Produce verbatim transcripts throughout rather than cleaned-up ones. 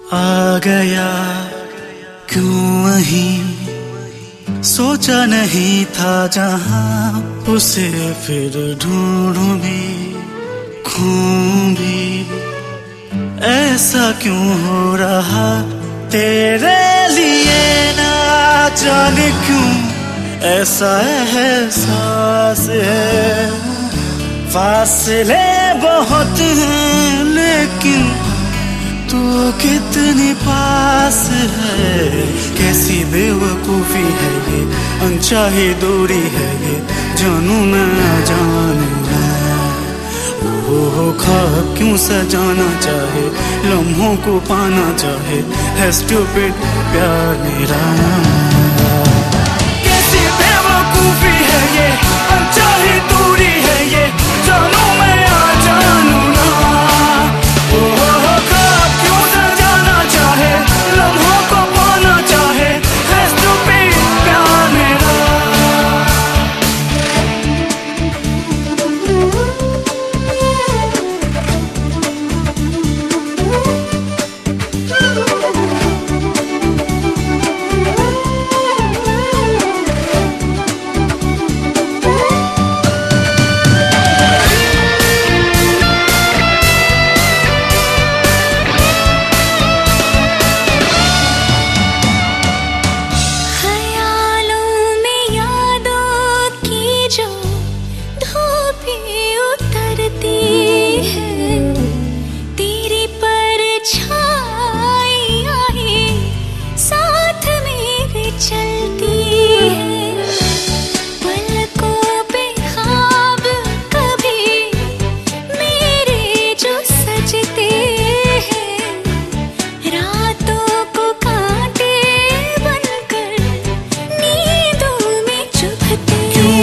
आ गया क्यों वहीं, सोचा नहीं था जहां उसे फिर ढूंढूं भी खूं भी। ऐसा क्यों हो रहा तेरे लिए ना जाने क्यों ऐसा एहसास है। फासले बहुत हैं लेकिन तू कितनी पास है। कैसी बेवकूफी है ये, अनचाही दूरी है ये, जानू ना जाने वो ख्वाब क्यों सजाना चाहे, लम्हों को पाना चाहे, है स्टूपिड प्यार मेरा। कैसी बेवकूफी है ये, अनचाही दूरी है ये, जानू मैं या जानू ना।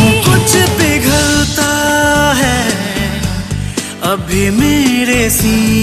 अभी मेरे सी